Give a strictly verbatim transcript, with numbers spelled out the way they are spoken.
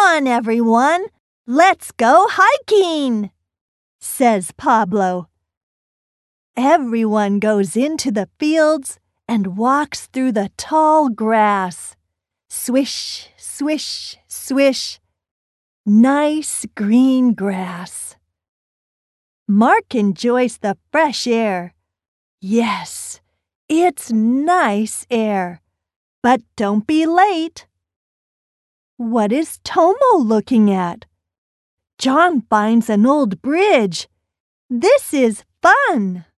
on, everyone. Let's go hiking, says Pablo. Everyone goes into the fields and walks through the tall grass. Swish, swish, swish. Nice green grass. Mark enjoys the fresh air. Yes, it's nice air. But don't be late. What is Tomo looking at? John finds an old bridge. This is fun.